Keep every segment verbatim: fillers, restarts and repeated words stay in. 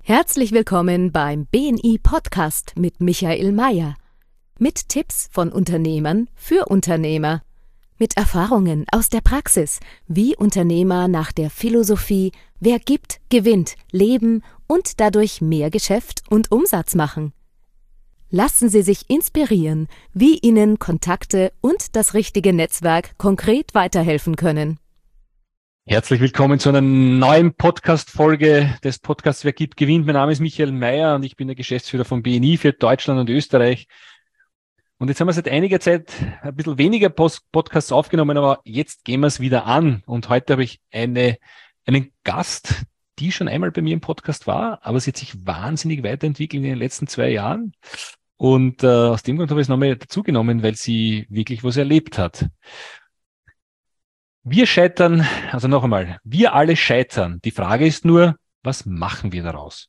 Herzlich willkommen beim B N I-Podcast mit Michael Mayer. Mit Tipps von Unternehmern für Unternehmer. Mit Erfahrungen aus der Praxis, wie Unternehmer nach der Philosophie „Wer gibt, gewinnt" leben und dadurch mehr Geschäft und Umsatz machen. Lassen Sie sich inspirieren, wie Ihnen Kontakte und das richtige Netzwerk konkret weiterhelfen können. Herzlich willkommen zu einer neuen Podcast-Folge des Podcasts Wer gibt, gewinnt. Mein Name ist Michael Mayer und ich bin der Geschäftsführer von B N I für Deutschland und Österreich. Und jetzt haben wir seit einiger Zeit ein bisschen weniger Post- Podcasts aufgenommen, aber jetzt gehen wir es wieder an. Und heute habe ich eine, einen Gast, die schon einmal bei mir im Podcast war, aber sie hat sich wahnsinnig weiterentwickelt in den letzten zwei Jahren. Und äh, aus dem Grund habe ich es nochmal dazugenommen, weil sie wirklich was erlebt hat. Wir scheitern, also noch einmal, wir alle scheitern. Die Frage ist nur, was machen wir daraus?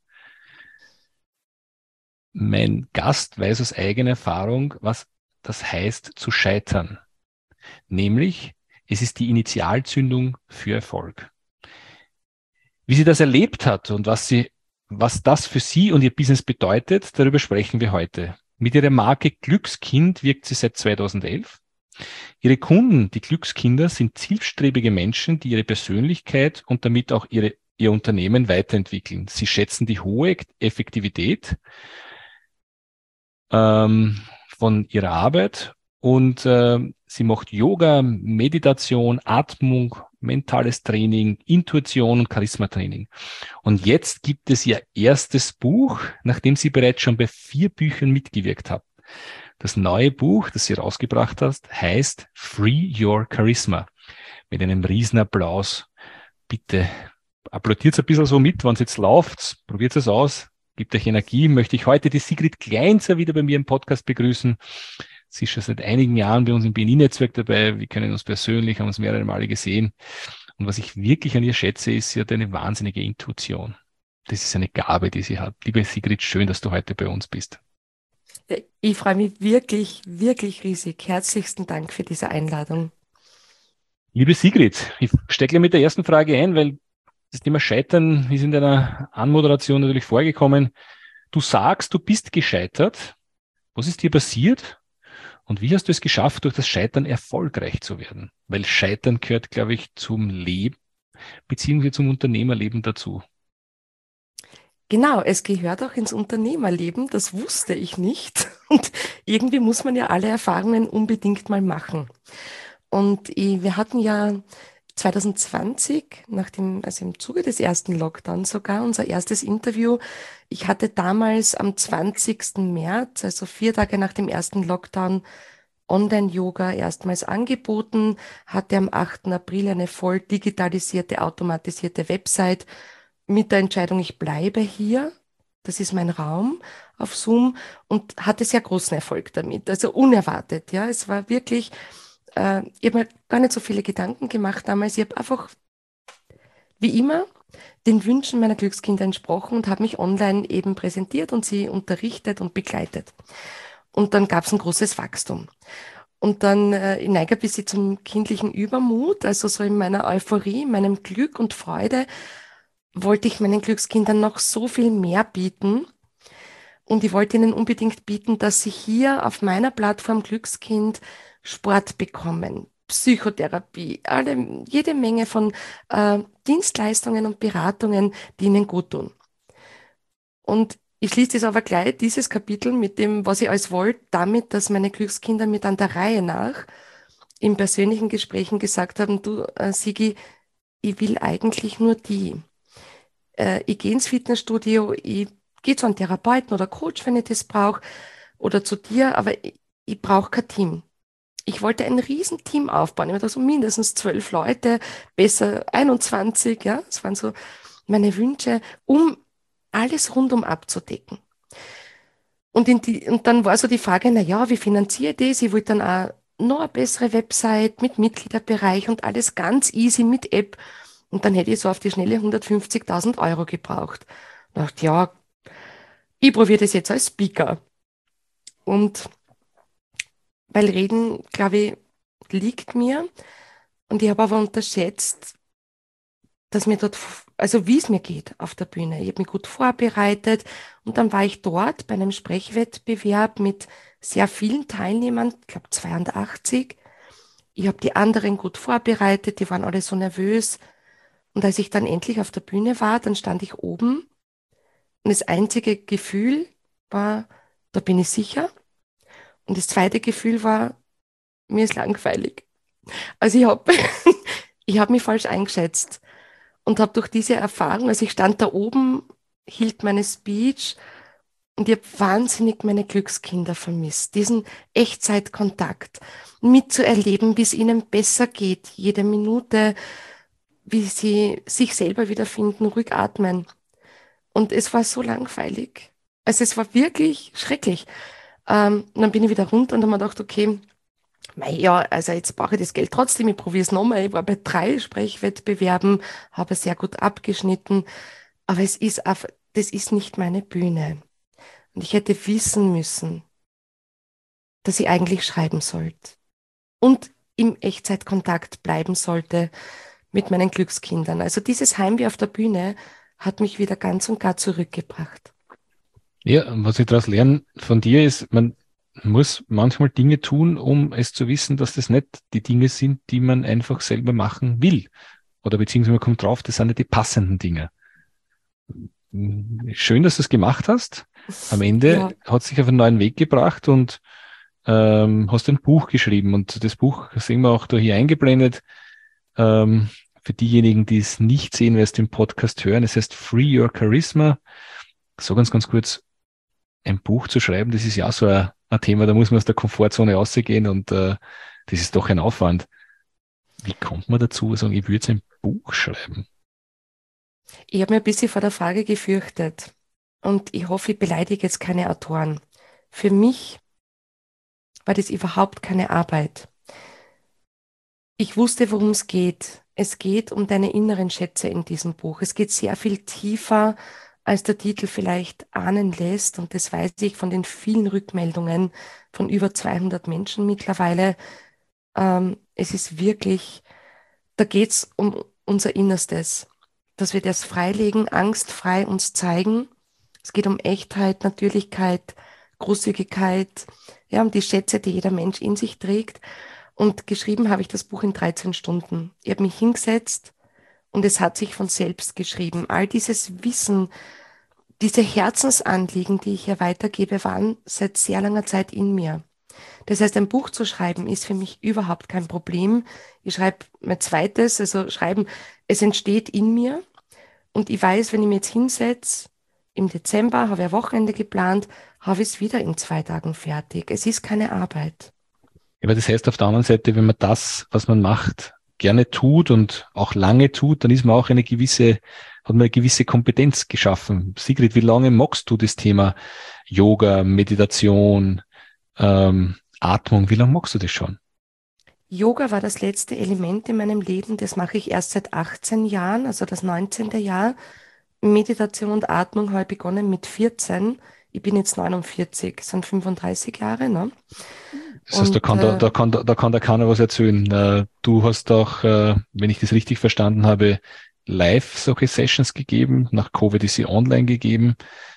Mein Gast weiß aus eigener Erfahrung, was das heißt zu scheitern. Nämlich, es ist die Initialzündung für Erfolg. Wie sie das erlebt hat und was sie, was das für sie und ihr Business bedeutet, darüber sprechen wir heute. Mit ihrer Marke Glückskind wirkt sie seit zweitausendelf. Ihre Kunden, die Glückskinder, sind zielstrebige Menschen, die ihre Persönlichkeit und damit auch ihre, ihr Unternehmen weiterentwickeln. Sie schätzen die hohe Effektivität ähm, von ihrer Arbeit und äh, sie macht Yoga, Meditation, Atmung, mentales Training, Intuition und Charismatraining. Und jetzt gibt es ihr erstes Buch, nachdem sie bereits schon bei vier Büchern mitgewirkt hat. Das neue Buch, das sie rausgebracht hat, heißt Free Your Charisma. Mit einem riesen Applaus. Bitte applaudiert ein bisschen so mit, wenn es jetzt läuft. Probiert es aus. Gibt euch Energie. Möchte ich heute die Sigrid Kleinzer wieder bei mir im Podcast begrüßen. Sie ist schon seit einigen Jahren bei uns im B N I-Netzwerk dabei. Wir kennen uns persönlich, haben uns mehrere Male gesehen. Und was ich wirklich an ihr schätze, ist, sie hat eine wahnsinnige Intuition. Das ist eine Gabe, die sie hat. Liebe Sigrid, schön, dass du heute bei uns bist. Ich freue mich wirklich, wirklich riesig. Herzlichsten Dank für diese Einladung. Liebe Sigrid, ich stecke gleich mit der ersten Frage ein, weil das Thema Scheitern ist in deiner Anmoderation natürlich vorgekommen. Du sagst, du bist gescheitert. Was ist dir passiert? Und wie hast du es geschafft, durch das Scheitern erfolgreich zu werden? Weil Scheitern gehört, glaube ich, zum Leben beziehungsweise zum Unternehmerleben dazu. Genau, es gehört auch ins Unternehmerleben, das wusste ich nicht. Und irgendwie muss man ja alle Erfahrungen unbedingt mal machen. Und ich, wir hatten ja zwanzig zwanzig, nach dem, also im Zuge des ersten Lockdowns sogar, unser erstes Interview. Ich hatte damals am zwanzigsten März, also vier Tage nach dem ersten Lockdown, Online-Yoga erstmals angeboten, hatte am achten April eine voll digitalisierte, automatisierte Website mit der Entscheidung, ich bleibe hier, das ist mein Raum auf Zoom, und hatte sehr großen Erfolg damit, also unerwartet, ja, es war wirklich, äh, ich habe mir gar nicht so viele Gedanken gemacht damals, ich habe einfach, wie immer, den Wünschen meiner Glückskinder entsprochen und habe mich online eben präsentiert und sie unterrichtet und begleitet. Und dann gab es ein großes Wachstum. Und dann äh, ich neige ein bisschen zum kindlichen Übermut, also so in meiner Euphorie, meinem Glück und Freude, wollte ich meinen Glückskindern noch so viel mehr bieten. Und ich wollte ihnen unbedingt bieten, dass sie hier auf meiner Plattform Glückskind Sport bekommen, Psychotherapie, alle, jede Menge von äh, Dienstleistungen und Beratungen, die ihnen gut tun. Und ich schließe das aber gleich, dieses Kapitel mit dem, was ich alles wollte, damit, dass meine Glückskinder mir dann der Reihe nach in persönlichen Gesprächen gesagt haben, du, äh, Sigi, ich will eigentlich nur die. Äh, ich gehe ins Fitnessstudio, ich gehe zu einem Therapeuten oder Coach, wenn ich das brauche, oder zu dir, aber ich, ich brauche kein Team. Ich wollte ein Riesenteam aufbauen. Ich hatte so mindestens zwölf Leute, besser einundzwanzig, ja, das waren so meine Wünsche, um alles rundum abzudecken. Und, in die, und dann war so die Frage, na ja, wie finanziere ich das? Ich wollte dann auch noch eine bessere Website mit Mitgliederbereich und alles ganz easy mit App. Und dann hätte ich so auf die Schnelle hundertfünfzigtausend Euro gebraucht. Da dachte ich, ja, ich probiere das jetzt als Speaker. Und weil Reden, glaube ich, liegt mir. Und ich habe aber unterschätzt, dass mir dort also wie es mir geht auf der Bühne. Ich habe mich gut vorbereitet und dann war ich dort bei einem Sprechwettbewerb mit sehr vielen Teilnehmern, ich glaube zweiundachtzig. Ich habe die anderen gut vorbereitet, die waren alle so nervös. Und als ich dann endlich auf der Bühne war, dann stand ich oben und das einzige Gefühl war, da bin ich sicher. Und das zweite Gefühl war, mir ist langweilig. Also ich habe ich hab mich falsch eingeschätzt und habe durch diese Erfahrung, also ich stand da oben, hielt meine Speech und ich habe wahnsinnig meine Glückskinder vermisst, diesen Echtzeitkontakt mitzuerleben, wie es ihnen besser geht, jede Minute, wie sie sich selber wiederfinden, ruhig atmen. Und es war so langweilig. Also es war wirklich schrecklich. Ähm, und dann bin ich wieder runter und habe mir gedacht, okay, mei, ja, also jetzt brauche ich das Geld trotzdem, ich probiere es nochmal. Ich war bei drei Sprechwettbewerben, habe sehr gut abgeschnitten, aber es ist einfach, das ist nicht meine Bühne. Und ich hätte wissen müssen, dass ich eigentlich schreiben sollte und im Echtzeitkontakt bleiben sollte mit meinen Glückskindern. Also dieses Heimweh auf der Bühne hat mich wieder ganz und gar zurückgebracht. Ja, was ich daraus lerne von dir ist, man muss manchmal Dinge tun, um es zu wissen, dass das nicht die Dinge sind, die man einfach selber machen will. Oder beziehungsweise man kommt drauf, das sind nicht die passenden Dinge. Schön, dass du es gemacht hast. Am Ende Ja. hat es dich auf einen neuen Weg gebracht und ähm, hast ein Buch geschrieben. Und das Buch sehen wir auch da hier eingeblendet. Ähm, für diejenigen, die es nicht sehen, wer es den Podcast hören, es heißt Free Your Charisma. So ganz, ganz kurz, ein Buch zu schreiben, das ist ja auch so ein, ein Thema, da muss man aus der Komfortzone rausgehen und äh, das ist doch ein Aufwand. Wie kommt man dazu, sagen, ich würde jetzt ein Buch schreiben? Ich habe mir ein bisschen vor der Frage gefürchtet und ich hoffe, ich beleidige jetzt keine Autoren. Für mich war das überhaupt keine Arbeit. Ich wusste, worum es geht. Es geht um deine inneren Schätze in diesem Buch. Es geht sehr viel tiefer, als der Titel vielleicht ahnen lässt. Und das weiß ich von den vielen Rückmeldungen von über zweihundert Menschen mittlerweile. Ähm, es ist wirklich, da geht es um unser Innerstes, dass wir das freilegen, angstfrei uns zeigen. Es geht um Echtheit, Natürlichkeit, Großzügigkeit, ja, um die Schätze, die jeder Mensch in sich trägt. Und geschrieben habe ich das Buch in dreizehn Stunden. Ich habe mich hingesetzt und es hat sich von selbst geschrieben. All dieses Wissen, diese Herzensanliegen, die ich hier weitergebe, waren seit sehr langer Zeit in mir. Das heißt, ein Buch zu schreiben ist für mich überhaupt kein Problem. Ich schreibe mein zweites, also schreiben, es entsteht in mir und ich weiß, wenn ich mich jetzt hinsetze, im Dezember habe ich ein Wochenende geplant, habe ich es wieder in zwei Tagen fertig. Es ist keine Arbeit. Aber das heißt auf der anderen Seite, wenn man das, was man macht, gerne tut und auch lange tut, dann ist man auch eine gewisse, hat man eine gewisse Kompetenz geschaffen. Sigrid, wie lange magst du das Thema Yoga, Meditation, ähm, Atmung, wie lange magst du das schon? Yoga war das letzte Element in meinem Leben. Das mache ich erst seit achtzehn Jahren, also das neunzehnte Jahr. Meditation und Atmung habe ich begonnen mit vierzehn. Ich bin jetzt neunundvierzig, das sind fünfunddreißig Jahre, ne? Das heißt, da Und kann da, äh, da kann da, da kann da keiner was erzählen. Äh, Du hast auch, äh, wenn ich das richtig verstanden habe, live solche Sessions gegeben. Nach Covid ist sie online gegeben.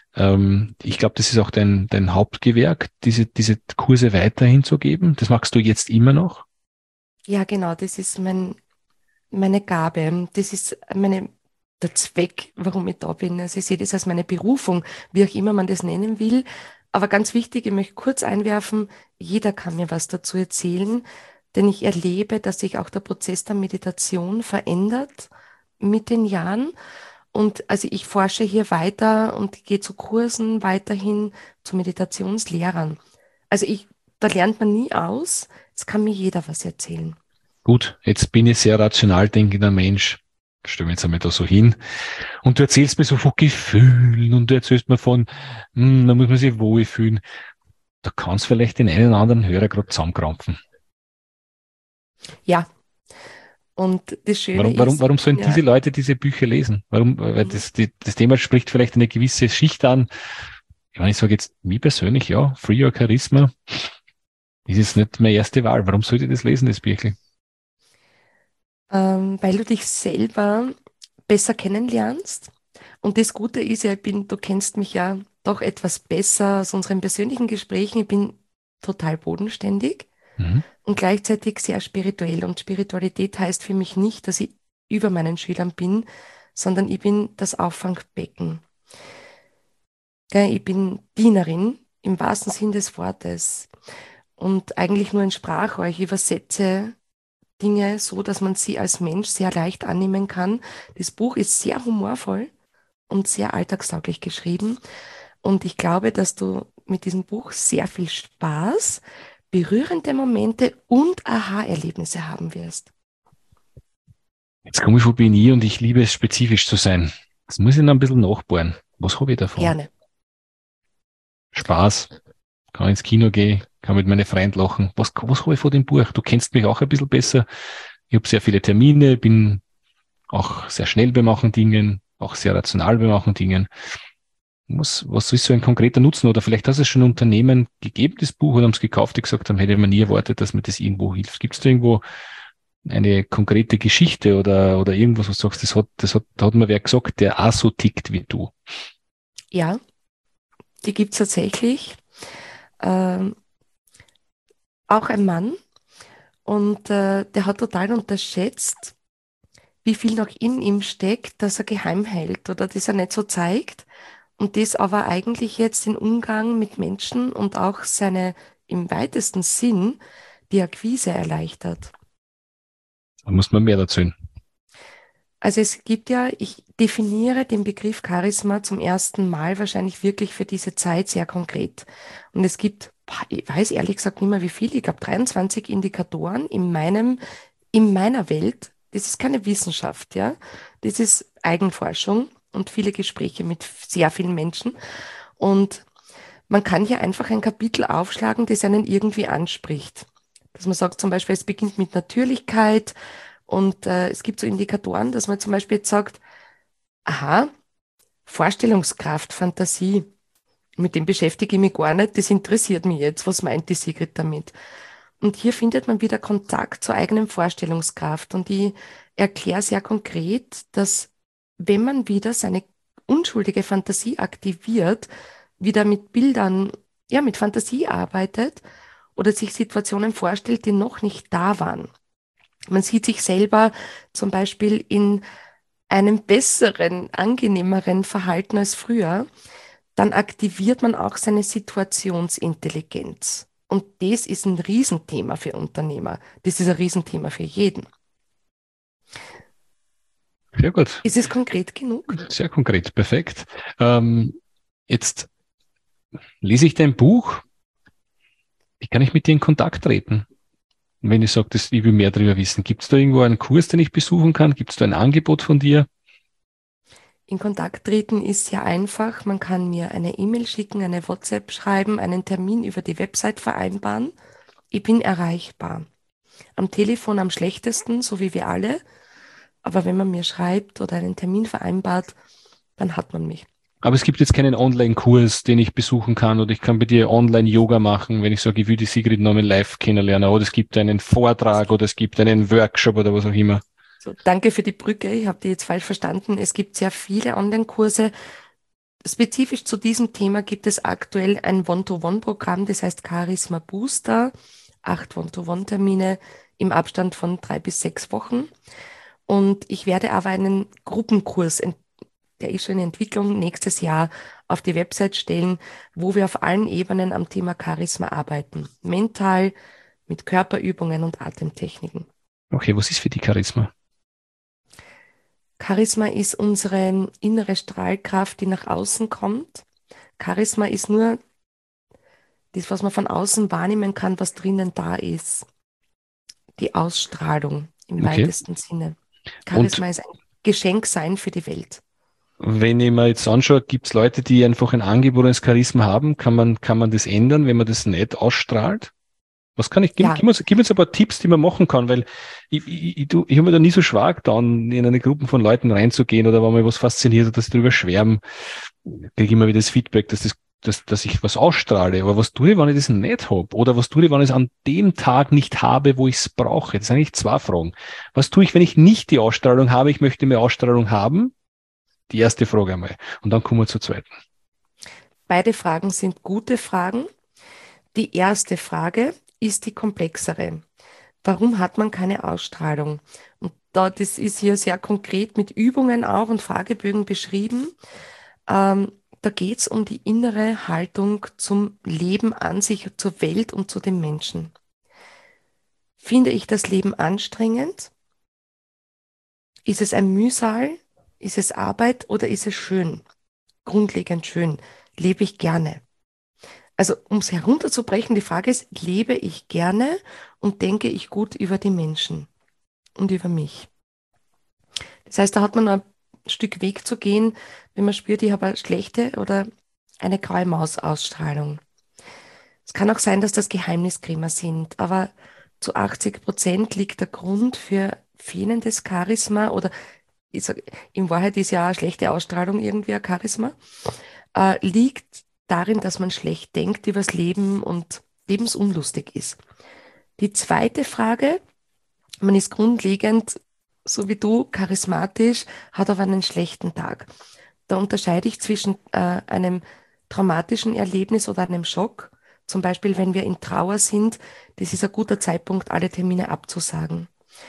Ähm, ich glaube, das ist auch dein, dein Hauptgewerk, diese, diese Kurse weiterhin zu geben. Das machst du jetzt immer noch? ja, genau, das ist mein, meine Gabe. Das ist meine, der Zweck, warum ich da bin. Also ich sehe das als meine Berufung, wie auch immer man das nennen will. Aber ganz wichtig, ich möchte kurz einwerfen, jeder kann mir was dazu erzählen, denn ich erlebe, dass sich auch der Prozess der Meditation verändert mit den Jahren. Und also ich forsche hier weiter und gehe zu Kursen weiterhin zu Meditationslehrern. Also ich, da lernt man nie aus. Es kann mir jeder was erzählen. Gut, jetzt bin ich sehr rational denkender Mensch. Stell mich jetzt einmal da so hin. Und du erzählst mir so von Gefühlen und du erzählst mir von, hm, da muss man sich wohlfühlen. Da kannst vielleicht den einen oder anderen Hörer gerade zusammenkrampfen. Ja, und das Schöne Warum, warum, ist, ich warum sollen bin ja, diese Leute diese Bücher lesen? Warum? Weil mhm. das, die, das Thema spricht vielleicht eine gewisse Schicht an. Ich meine, ich sage jetzt, mir persönlich, ja, Free Your Charisma ist jetzt nicht meine erste Wahl. Warum sollte ich das lesen, das Büchlein? ähm, weil du dich selber besser kennenlernst. Und das Gute ist ja, ich bin, du kennst mich ja doch etwas besser aus unseren persönlichen Gesprächen. Ich bin total bodenständig Mhm. und gleichzeitig sehr spirituell. Und Spiritualität heißt für mich nicht, dass ich über meinen Schülern bin, sondern ich bin das Auffangbecken. Gell, ich bin Dienerin im wahrsten Sinn des Wortes und eigentlich nur ein Sprachrohr. Ich übersetze Dinge so, dass man sie als Mensch sehr leicht annehmen kann. Das Buch ist sehr humorvoll und sehr alltagstauglich geschrieben. Und ich glaube, dass du mit diesem Buch sehr viel Spaß, berührende Momente und Aha-Erlebnisse haben wirst. Jetzt komme ich von B N I und ich liebe es, spezifisch zu sein. Das muss ich noch ein bisschen nachbohren. Was habe ich davon? Gerne. Spaß, kann ins Kino gehen, kann mit meinen Freunden lachen. Was, was habe ich von dem Buch? Du kennst mich auch ein bisschen besser. Ich habe sehr viele Termine, bin auch sehr schnell beim Machen Dingen, auch sehr rational beim Machen Dingen. Was, was ist so ein konkreter Nutzen? Oder vielleicht hast du es schon Unternehmen gegeben, das Buch, oder haben es gekauft, die gesagt haben, hätte man nie erwartet, dass mir das irgendwo hilft. Gibt es da irgendwo eine konkrete Geschichte oder, oder irgendwas, was du sagst, das hat, das hat, da hat mir wer gesagt, der auch so tickt wie du? Ja, die gibt es tatsächlich. Ähm, auch ein Mann und äh, der hat total unterschätzt, wie viel noch in ihm steckt, dass er geheim hält oder das er nicht so zeigt. Und das aber eigentlich jetzt den Umgang mit Menschen und auch seine im weitesten Sinn die Akquise erleichtert. Da muss man mehr erzählen. Also es gibt ja, ich definiere den Begriff Charisma zum ersten Mal wahrscheinlich wirklich für diese Zeit sehr konkret. Und es gibt, boah, ich weiß ehrlich gesagt nicht mehr wie viel, ich glaube dreiundzwanzig Indikatoren in meinem, in meiner Welt. Das ist keine Wissenschaft, ja. Das ist Eigenforschung und viele Gespräche mit sehr vielen Menschen. Und man kann hier einfach ein Kapitel aufschlagen, das einen irgendwie anspricht. Dass man sagt zum Beispiel, es beginnt mit Natürlichkeit und äh, es gibt so Indikatoren, dass man zum Beispiel jetzt sagt, aha, Vorstellungskraft, Fantasie, mit dem beschäftige ich mich gar nicht, das interessiert mich jetzt, was meint die Sigrid damit? Und hier findet man wieder Kontakt zur eigenen Vorstellungskraft und ich erkläre sehr konkret, dass wenn man wieder seine unschuldige Fantasie aktiviert, wieder mit Bildern, ja, mit Fantasie arbeitet oder sich Situationen vorstellt, die noch nicht da waren. Man sieht sich selber zum Beispiel in einem besseren, angenehmeren Verhalten als früher, dann aktiviert man auch seine Situationsintelligenz. Und das ist ein Riesenthema für Unternehmer. Das ist ein Riesenthema für jeden. Sehr gut. Ist es konkret genug? Sehr konkret. Perfekt. Ähm, jetzt lese ich dein Buch. Wie kann ich mit dir in Kontakt treten? Wenn ich sage, dass ich will mehr darüber wissen, gibt es da irgendwo einen Kurs, den ich besuchen kann? Gibt es da ein Angebot von dir? In Kontakt treten ist sehr einfach. Man kann mir eine E-Mail schicken, eine WhatsApp schreiben, einen Termin über die Website vereinbaren. Ich bin erreichbar. Am Telefon am schlechtesten, so wie wir alle. Aber wenn man mir schreibt oder einen Termin vereinbart, dann hat man mich. Aber es gibt jetzt keinen Online-Kurs, den ich besuchen kann, oder ich kann bei dir Online-Yoga machen, wenn ich sage, ich will die Sigrid nochmal live kennenlernen, oder es gibt einen Vortrag oder es gibt einen Workshop oder was auch immer. So, danke für die Brücke. Ich habe die jetzt falsch verstanden. Es gibt sehr viele Online-Kurse. Spezifisch zu diesem Thema gibt es aktuell ein One-to-One-Programm, das heißt Charisma Booster. Acht One-to-One-Termine im Abstand von drei bis sechs Wochen. Und ich werde aber einen Gruppenkurs, der ist schon in Entwicklung, nächstes Jahr auf die Website stellen, wo wir auf allen Ebenen am Thema Charisma arbeiten. Mental, mit Körperübungen und Atemtechniken. Okay, was ist für die Charisma? Charisma ist unsere innere Strahlkraft, die nach außen kommt. Charisma ist nur das, was man von außen wahrnehmen kann, was drinnen da ist. Die Ausstrahlung im Okay. weitesten Sinne. Charisma Und ist ein Geschenk sein für die Welt. wenn ich mir jetzt anschaue, gibt es Leute, die einfach ein angeborenes Charisma haben, kann man, kann man das ändern, wenn man das nicht ausstrahlt? Was kann ich, gib, Ja. gib, uns, gib uns ein paar Tipps, die man machen kann, weil ich, ich, ich, ich habe mir da nie so schwer getan, in eine Gruppe von Leuten reinzugehen oder wenn mir was fasziniert hat, dass sie darüber schwärmen, kriege ich immer wieder das Feedback, dass das dass, dass ich was ausstrahle. Aber was tue ich, wenn ich das nicht habe? Oder was tue ich, wenn ich es an dem Tag nicht habe, wo ich es brauche? Das sind eigentlich zwei Fragen. Was tue ich, wenn ich nicht die Ausstrahlung habe? Ich möchte mehr Ausstrahlung haben. Die erste Frage einmal. Und dann kommen wir zur zweiten. Beide Fragen sind gute Fragen. Die erste Frage ist die komplexere. Warum hat man keine Ausstrahlung? Und da, das ist hier sehr konkret mit Übungen auch und Fragebögen beschrieben. Ähm, da geht es um die innere Haltung zum Leben an sich, zur Welt und zu den Menschen. Finde ich das Leben anstrengend? Ist es ein Mühsal? Ist es Arbeit oder ist es schön? Grundlegend schön. Lebe ich gerne? Also um es herunterzubrechen, die Frage ist, lebe ich gerne und denke ich gut über die Menschen und über mich? Das heißt, da hat man noch ein Stück Weg zu gehen, wenn man spürt, ich habe eine schlechte oder eine graue Maus-Ausstrahlung. Es kann auch sein, dass das Geheimniskrämer sind, aber zu achtzig Prozent liegt der Grund für fehlendes Charisma oder ich sag, in Wahrheit ist ja auch eine schlechte Ausstrahlung irgendwie ein Charisma, äh, liegt darin, dass man schlecht denkt übers Leben und lebensunlustig ist. Die zweite Frage, man ist grundlegend, so wie du, charismatisch, hat aber einen schlechten Tag. Da unterscheide ich zwischen äh, einem traumatischen Erlebnis oder einem Schock. Zum Beispiel, wenn wir in Trauer sind, das ist ein guter Zeitpunkt, alle Termine abzusagen.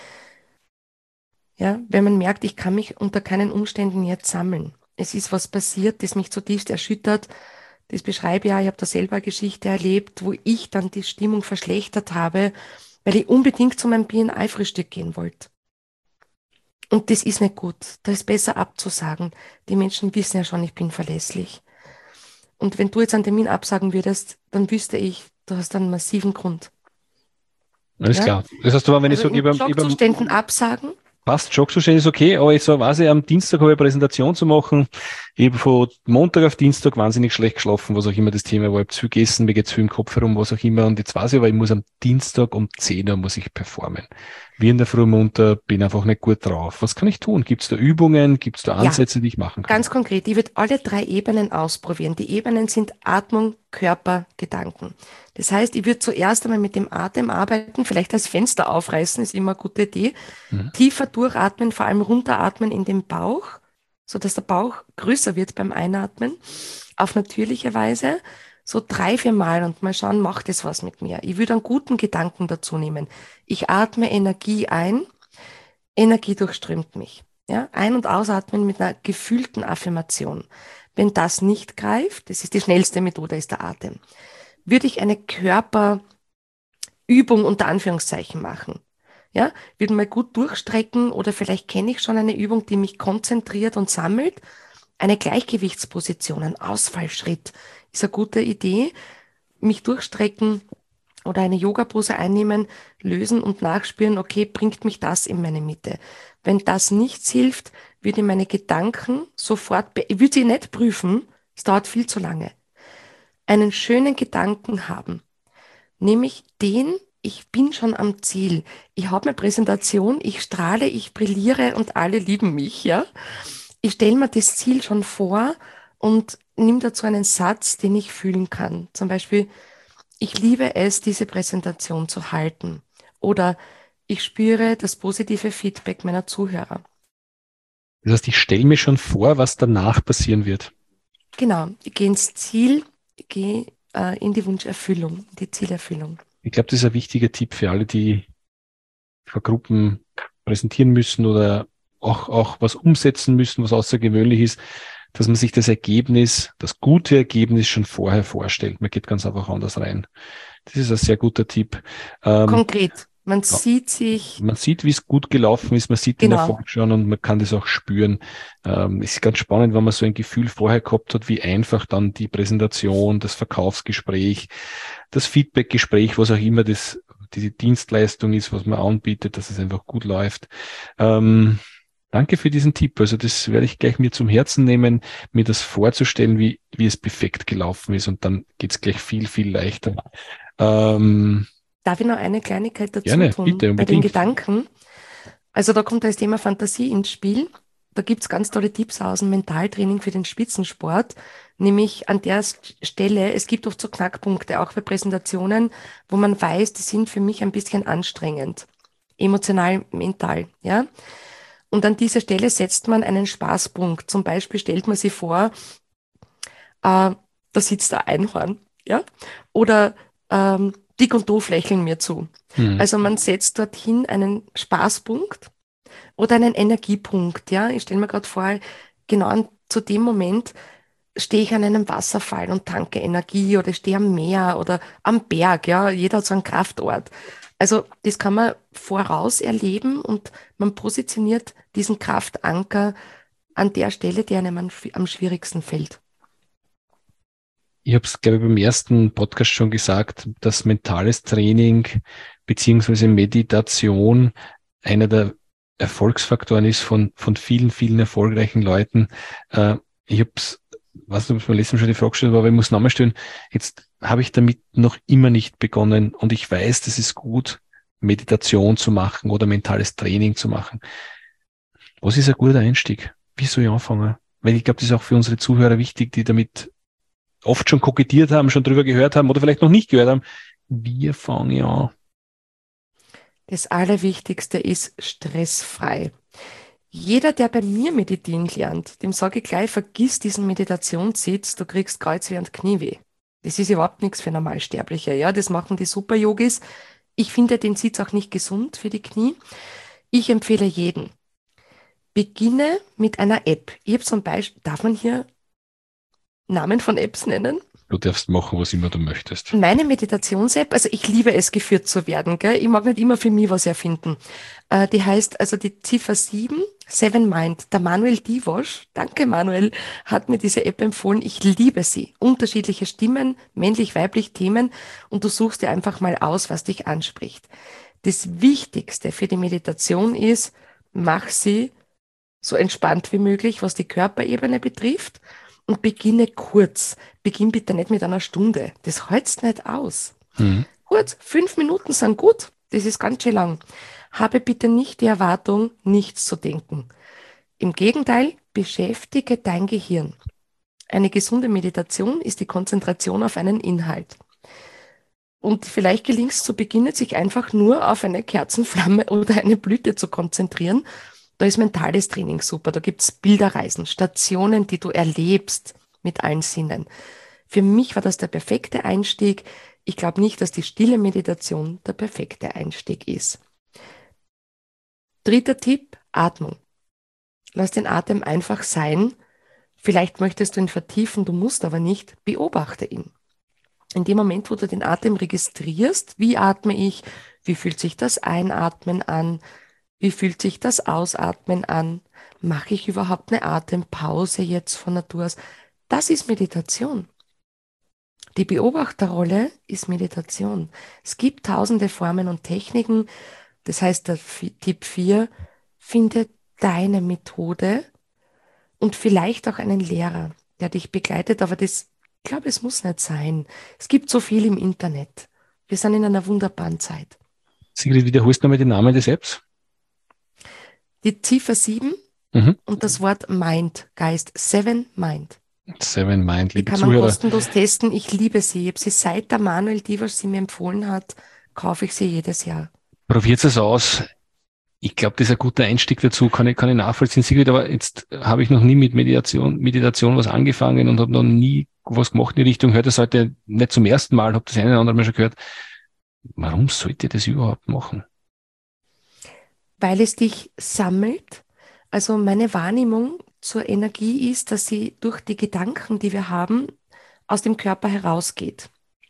Ja, wenn man merkt, ich kann mich unter keinen Umständen jetzt sammeln. Es ist was passiert, das mich zutiefst erschüttert. Das beschreibe ich ja, ich habe da selber eine Geschichte erlebt, wo ich dann die Stimmung verschlechtert habe, weil ich unbedingt zu meinem B N I-Frühstück gehen wollte. Und das ist nicht gut. Da ist besser abzusagen. Die Menschen wissen ja schon, ich bin verlässlich. Und wenn du jetzt einen Termin absagen würdest, dann wüsste ich, du hast einen massiven Grund. Alles Ja? klar. Das heißt aber, wenn Also ich sage, in über, über Schockzuständen absagen, passt, Schockzustand ist okay, aber ich so weiß ich, am Dienstag habe ich eine Präsentation zu machen. Ich habe von Montag auf Dienstag wahnsinnig schlecht geschlafen, was auch immer das Thema war. Ich habe zu gegessen, mir geht's viel im Kopf herum, was auch immer. Und jetzt weiß ich aber, ich muss am Dienstag um zehn Uhr muss ich performen. Wie in der Früh munter, bin einfach nicht gut drauf. Was kann ich tun? Gibt es da Übungen? Gibt es da ja, Ansätze, die ich machen kann? ganz konkret. Ich würde alle drei Ebenen ausprobieren. Die Ebenen sind Atmung, Körper, Gedanken. Das heißt, ich würde zuerst einmal mit dem Atem arbeiten, vielleicht das Fenster aufreißen, ist immer eine gute Idee. Mhm. Tiefer durchatmen, vor allem runteratmen in den Bauch, sodass der Bauch größer wird beim Einatmen, auf natürliche Weise, so drei, vier Mal und mal schauen, macht es was mit mir. Ich würde einen guten Gedanken dazu nehmen. Ich atme Energie ein, Energie durchströmt mich. Ja, ein- und ausatmen mit einer gefühlten Affirmation. Wenn das nicht greift, das ist die schnellste Methode, ist der Atem, würde ich eine Körperübung unter Anführungszeichen machen. Ja, würde mal gut durchstrecken oder vielleicht kenne ich schon eine Übung, die mich konzentriert und sammelt. Eine Gleichgewichtsposition, ein Ausfallschritt ist eine gute Idee. Mich durchstrecken oder eine Yoga-Pose einnehmen, lösen und nachspüren, okay, bringt mich das in meine Mitte? Wenn das nichts hilft, würde ich meine Gedanken sofort, be- ich würde sie nicht prüfen, es dauert viel zu lange, einen schönen Gedanken haben, nämlich den, ich bin schon am Ziel. Ich habe eine Präsentation, ich strahle, ich brilliere und alle lieben mich, ja. Ich stelle mir das Ziel schon vor und nimm dazu einen Satz, den ich fühlen kann. Zum Beispiel, ich liebe es, diese Präsentation zu halten. Oder ich spüre das positive Feedback meiner Zuhörer. Das heißt, ich stelle mir schon vor, was danach passieren wird. Genau, ich gehe ins Ziel, ich gehe äh, in die Wunscherfüllung, die Zielerfüllung. Ich glaube, das ist ein wichtiger Tipp für alle, die vor Gruppen präsentieren müssen oder auch, auch was umsetzen müssen, was außergewöhnlich ist, dass man sich das Ergebnis, das gute Ergebnis schon vorher vorstellt. Man geht ganz einfach anders rein. Das ist ein sehr guter Tipp. Ähm, Konkret, man ja, sieht sich, man sieht, wie es gut gelaufen ist, man sieht den genau, Erfolg schon und man kann das auch spüren. Ähm, es ist ganz spannend, wenn man so ein Gefühl vorher gehabt hat, wie einfach dann die Präsentation, das Verkaufsgespräch, das Feedbackgespräch, was auch immer das, diese Dienstleistung ist, was man anbietet, dass es einfach gut läuft. Ähm, danke für diesen Tipp. Also das werde ich gleich mir zum Herzen nehmen, mir das vorzustellen, wie, wie es perfekt gelaufen ist und dann geht's gleich viel, viel leichter. Ähm, darf ich noch eine Kleinigkeit dazu gerne, tun bitte, bei den unbedingt. Gedanken? Also da kommt das Thema Fantasie ins Spiel. da gibt es ganz tolle Tipps aus dem Mentaltraining für den Spitzensport, nämlich an der Stelle, es gibt oft so Knackpunkte, auch bei Präsentationen, wo man weiß, die sind für mich ein bisschen anstrengend, emotional, mental, ja. Und an dieser Stelle setzt man einen Spaßpunkt. Zum Beispiel stellt man sich vor, äh, da sitzt ein Einhorn, ja, oder ähm, dick und doof lächeln mir zu. Mhm. Also man setzt dorthin einen Spaßpunkt oder einen Energiepunkt, ja. Ich stelle mir gerade vor, genau an, zu dem Moment stehe ich an einem Wasserfall und tanke Energie oder stehe am Meer oder am Berg, ja. Jeder hat so einen Kraftort. Also das kann man voraus erleben und man positioniert diesen Kraftanker an der Stelle, die einem am schwi- am schwierigsten fällt. Ich habe es, glaube ich, beim ersten Podcast schon gesagt, dass mentales Training beziehungsweise Meditation einer der Erfolgsfaktoren ist von, von vielen, vielen erfolgreichen Leuten. Äh, ich habe es, weiß nicht, ob es beim letzten Mal schon die Frage gestellt habe, aber ich muss nochmal stellen, jetzt habe ich damit noch immer nicht begonnen und ich weiß, das ist gut, Meditation zu machen oder mentales Training zu machen. Was ist ein guter Einstieg? Wie soll ich anfangen? Weil ich glaube, das ist auch für unsere Zuhörer wichtig, die damit oft schon kokettiert haben, schon drüber gehört haben oder vielleicht noch nicht gehört haben. Wir fangen ja an. Das Allerwichtigste ist stressfrei. Jeder, der bei mir meditieren lernt, dem sage ich gleich, vergiss diesen Meditationssitz, du kriegst Kreuzweh und Knieweh. Das ist überhaupt nichts für Normalsterbliche, ja, das machen die Super-Yogis. Ich finde den Sitz auch nicht gesund für die Knie. Ich empfehle jeden, beginne mit einer App. Ich habe zum Beispiel, darf man hier Namen von Apps nennen? Du darfst machen, was immer du möchtest. Meine Meditations-App, also ich liebe es, geführt zu werden, gell? Ich mag nicht immer für mich was erfinden. Äh, die heißt also die Ziffer sieben, Seven Mind. Der Manuel Divosch, danke Manuel, hat mir diese App empfohlen. Ich liebe sie. Unterschiedliche Stimmen, männlich, weiblich Themen und du suchst dir einfach mal aus, was dich anspricht. Das Wichtigste für die Meditation ist, mach sie so entspannt wie möglich, was die Körperebene betrifft und beginne kurz. Beginn bitte nicht mit einer Stunde. Das hältst nicht aus. Mhm. Kurz, fünf Minuten sind gut. Das ist ganz schön lang. Habe bitte nicht die Erwartung, nichts zu denken. Im Gegenteil, beschäftige dein Gehirn. Eine gesunde Meditation ist die Konzentration auf einen Inhalt. Und vielleicht gelingt es zu Beginn, sich einfach nur auf eine Kerzenflamme oder eine Blüte zu konzentrieren. Da ist mentales Training super. Da gibt es Bilderreisen, Stationen, die du erlebst mit allen Sinnen. Für mich war das der perfekte Einstieg. Ich glaube nicht, dass die stille Meditation der perfekte Einstieg ist. Dritter Tipp, Atmung. Lass den Atem einfach sein. Vielleicht möchtest du ihn vertiefen, du musst aber nicht. Beobachte ihn. In dem Moment, wo du den Atem registrierst, wie atme ich, wie fühlt sich das Einatmen an, wie fühlt sich das Ausatmen an, mache ich überhaupt eine Atempause jetzt von Natur aus? Das ist Meditation. Die Beobachterrolle ist Meditation. Es gibt tausende Formen und Techniken. Das heißt, der Tipp vier, finde deine Methode und vielleicht auch einen Lehrer, der dich begleitet, aber das, ich glaube, es muss nicht sein. Es gibt so viel im Internet. Wir sind in einer wunderbaren Zeit. Sigrid, wiederholst du nochmal den Namen des Apps? Die Ziffer sieben Mhm. und das Wort Mind, Geist, Seven Mind. Seven Mind, Die liebe kann man Zuhörer. kostenlos testen. Ich liebe sie. Ich habe sie seit der Manuel Divosch sie mir empfohlen hat, kaufe ich sie jedes Jahr. Probiert es aus. Ich glaube, das ist ein guter Einstieg dazu, kann ich, kann ich nachvollziehen, Sigrid, aber jetzt habe ich noch nie mit Meditation, Meditation was angefangen und habe noch nie was gemacht in die Richtung, hört das heute nicht zum ersten Mal, habe das eine oder andere Mal schon gehört. Warum sollte ich das überhaupt machen? Weil es dich sammelt. Also meine Wahrnehmung zur Energie ist, dass sie durch die Gedanken, die wir haben, aus dem Körper herausgeht.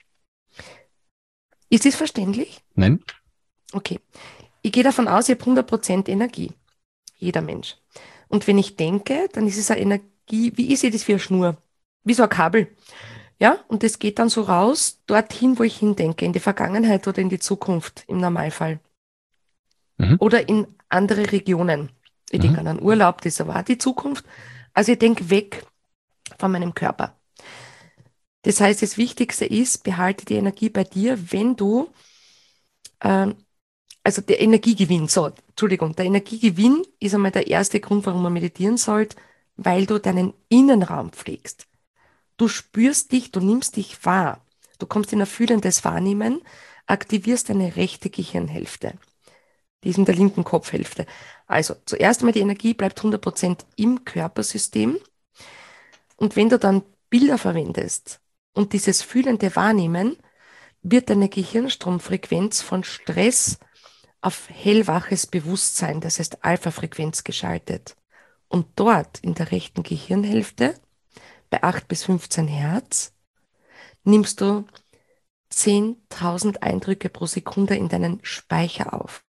Ist es verständlich? Nein? Okay. Ich gehe davon aus, ich habe hundert Prozent Energie. Jeder Mensch. Und wenn ich denke, dann ist es eine Energie, wie ist das wie eine Schnur? Wie so ein Kabel. Ja, und das geht dann so raus, dorthin, wo ich hindenke, in die Vergangenheit oder in die Zukunft im Normalfall. Mhm. Oder in andere Regionen. Ich Mhm. denke an einen Urlaub, das ist aber auch die Zukunft. Also ich denke weg von meinem Körper. Das heißt, das Wichtigste ist, behalte die Energie bei dir, wenn du ähm, also der Energiegewinn, so, Entschuldigung, der Energiegewinn ist einmal der erste Grund, warum man meditieren sollte, weil du deinen Innenraum pflegst. Du spürst dich, du nimmst dich wahr. Du kommst in ein fühlendes Wahrnehmen, aktivierst deine rechte Gehirnhälfte. Die ist in der linken Kopfhälfte. Also zuerst einmal die Energie bleibt hundert Prozent im Körpersystem. Und wenn du dann Bilder verwendest und dieses fühlende Wahrnehmen, wird deine Gehirnstromfrequenz von Stress auf hellwaches Bewusstsein, das heißt Alpha-Frequenz geschaltet. Und dort in der rechten Gehirnhälfte, bei acht bis fünfzehn Hertz, nimmst du zehntausend Eindrücke pro Sekunde in deinen Speicher auf.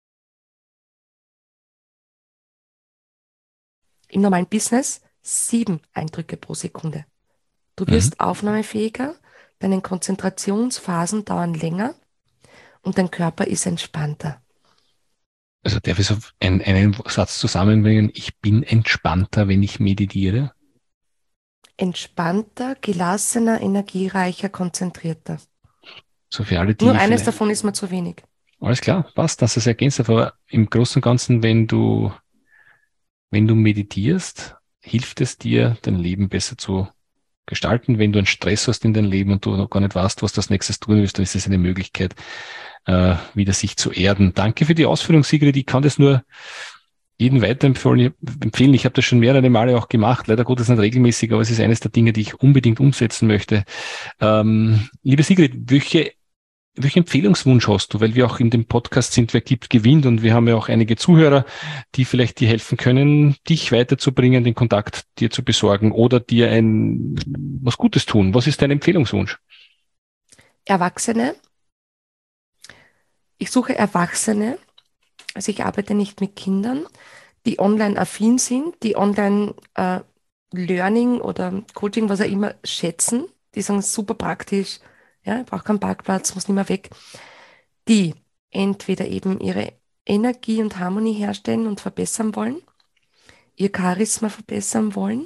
Im normalen Business sieben Eindrücke pro Sekunde. Du wirst mhm. aufnahmefähiger, deine Konzentrationsphasen dauern länger und dein Körper ist entspannter. Also darf ich so einen, einen Satz zusammenbringen? Ich bin entspannter, wenn ich meditiere? Entspannter, gelassener, energiereicher, konzentrierter. So für alle, die Nur eines davon ist mir zu wenig. Alles klar, passt, dass es ergänzt. Aber im Großen und Ganzen, wenn du, wenn du meditierst, hilft es dir, dein Leben besser zu gestalten. Wenn du einen Stress hast in deinem Leben und du noch gar nicht weißt, was du als nächstes tun willst, dann ist es eine Möglichkeit, äh, wieder sich zu erden. Danke für die Ausführung, Sigrid. Ich kann das nur jedem weiterempfehlen. Ich habe das schon mehrere Male auch gemacht. Leider Gottes nicht regelmäßig, aber es ist eines der Dinge, die ich unbedingt umsetzen möchte. Ähm, liebe Sigrid, welche Welchen Empfehlungswunsch hast du? Weil wir auch in dem Podcast sind, wer gibt, gewinnt, und wir haben ja auch einige Zuhörer, die vielleicht dir helfen können, dich weiterzubringen, den Kontakt dir zu besorgen oder dir ein was Gutes tun. Was ist dein Empfehlungswunsch? Erwachsene. Ich suche Erwachsene, also ich arbeite nicht mit Kindern, die online affin sind, die online äh, Learning oder Coaching, was auch immer, schätzen. Die sagen, super praktisch. Ja, ich brauche keinen Parkplatz, muss nicht mehr weg, die entweder eben ihre Energie und Harmonie herstellen und verbessern wollen, ihr Charisma verbessern wollen,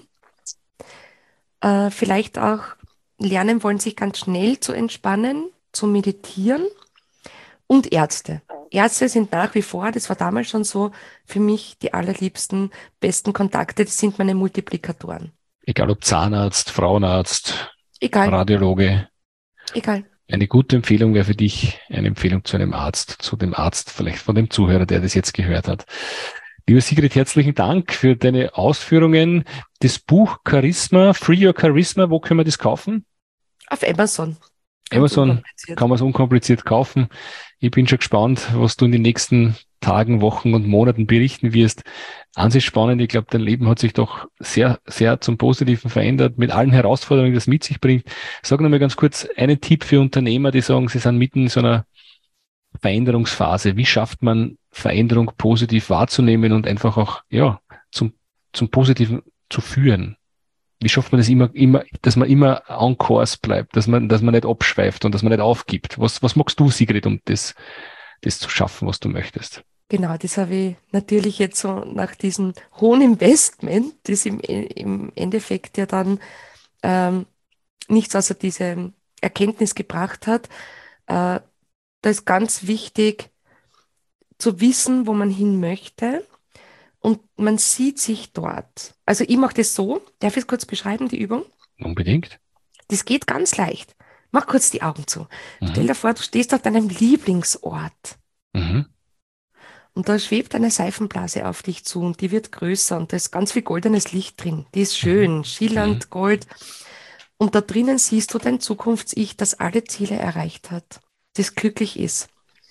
äh, vielleicht auch lernen wollen, sich ganz schnell zu entspannen, zu meditieren, und Ärzte. Ärzte sind nach wie vor, das war damals schon so, für mich die allerliebsten, besten Kontakte, das sind meine Multiplikatoren. Egal ob Zahnarzt, Frauenarzt, Egal. Radiologe. Egal. Eine gute Empfehlung wäre für dich eine Empfehlung zu einem Arzt, zu dem Arzt, vielleicht von dem Zuhörer, der das jetzt gehört hat. Liebe Sigrid, herzlichen Dank für deine Ausführungen. Das Buch Charisma, Free Your Charisma, wo können wir das kaufen? Auf Amazon. Amazon kann man es unkompliziert kaufen. Ich bin schon gespannt, was du in den nächsten Tagen, Wochen und Monaten berichten wirst. An sich spannend. Ich glaube, dein Leben hat sich doch sehr, sehr zum Positiven verändert, mit allen Herausforderungen, die das mit sich bringt. Sag noch mal ganz kurz einen Tipp für Unternehmer, die sagen, sie sind mitten in so einer Veränderungsphase. Wie schafft man Veränderung positiv wahrzunehmen und einfach auch, ja, zum, zum Positiven zu führen? Wie schafft man das immer, immer, dass man immer on course bleibt, dass man, dass man nicht abschweift und dass man nicht aufgibt? Was, was magst du, Sigrid, um das, das zu schaffen, was du möchtest? Genau, das habe ich natürlich jetzt so nach diesem hohen Investment, das im, im Endeffekt ja dann ähm, nichts außer diese Erkenntnis gebracht hat. Äh, da ist ganz wichtig zu wissen, wo man hin möchte. Und man sieht sich dort. Also ich mache das so, darf ich es kurz beschreiben, die Übung? Unbedingt. Das geht ganz leicht. Mach kurz die Augen zu. Mhm. Stell dir vor, du stehst auf deinem Lieblingsort. Mhm. Und da schwebt eine Seifenblase auf dich zu und die wird größer und da ist ganz viel goldenes Licht drin. Die ist schön, schillernd, Gold. Und da drinnen siehst du dein Zukunfts-Ich, das alle Ziele erreicht hat, das glücklich ist.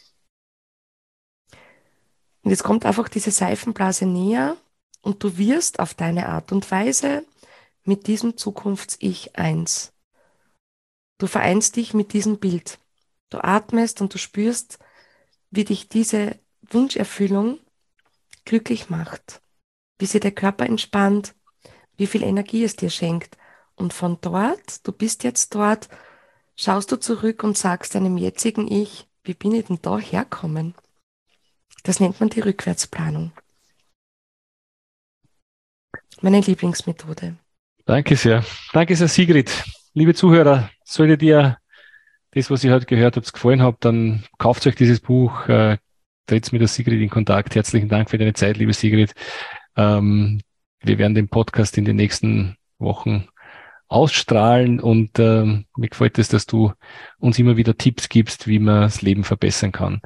Und jetzt kommt einfach diese Seifenblase näher und du wirst auf deine Art und Weise mit diesem Zukunfts-Ich eins. Du vereinst dich mit diesem Bild. Du atmest und du spürst, wie dich diese Wunscherfüllung glücklich macht, wie sich der Körper entspannt, wie viel Energie es dir schenkt. Und von dort, du bist jetzt dort, schaust du zurück und sagst deinem jetzigen Ich, wie bin ich denn da herkommen? Das nennt man die Rückwärtsplanung. Meine Lieblingsmethode. Danke sehr. Danke sehr, Sigrid. Liebe Zuhörer, sollte dir das, was ihr heute gehört habt, gefallen hat, dann kauft euch dieses Buch, äh, trittst mit der Sigrid in Kontakt. Herzlichen Dank für deine Zeit, liebe Sigrid. Ähm, wir werden den Podcast in den nächsten Wochen ausstrahlen und ähm, mir gefällt es, dass du uns immer wieder Tipps gibst, wie man das Leben verbessern kann.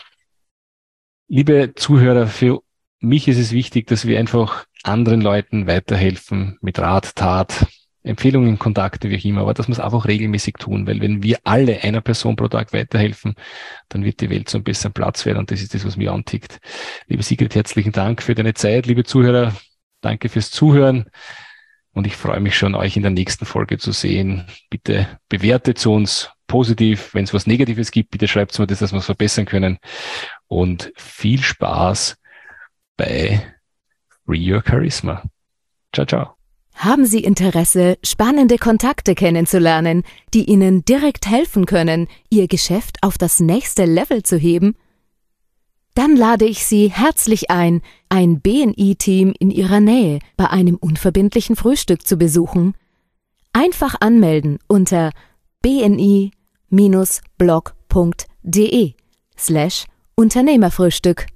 Liebe Zuhörer, für mich ist es wichtig, dass wir einfach anderen Leuten weiterhelfen mit Rat, Tat, Empfehlungen, Kontakte, wie auch immer, aber dass wir es einfach regelmäßig tun, weil wenn wir alle einer Person pro Tag weiterhelfen, dann wird die Welt so ein besseren Platz werden und das ist das, was mir antickt. Liebe Sigrid, herzlichen Dank für deine Zeit. Liebe Zuhörer, danke fürs Zuhören und ich freue mich schon, euch in der nächsten Folge zu sehen. Bitte bewertet uns positiv. Wenn es was Negatives gibt, bitte schreibt es mir das, dass wir es verbessern können und viel Spaß bei Free Your Charisma. Ciao, ciao. Haben Sie Interesse, spannende Kontakte kennenzulernen, die Ihnen direkt helfen können, Ihr Geschäft auf das nächste Level zu heben? Dann lade ich Sie herzlich ein, ein B N I-Team in Ihrer Nähe bei einem unverbindlichen Frühstück zu besuchen. Einfach anmelden unter bni-blog.de slash Unternehmerfrühstück.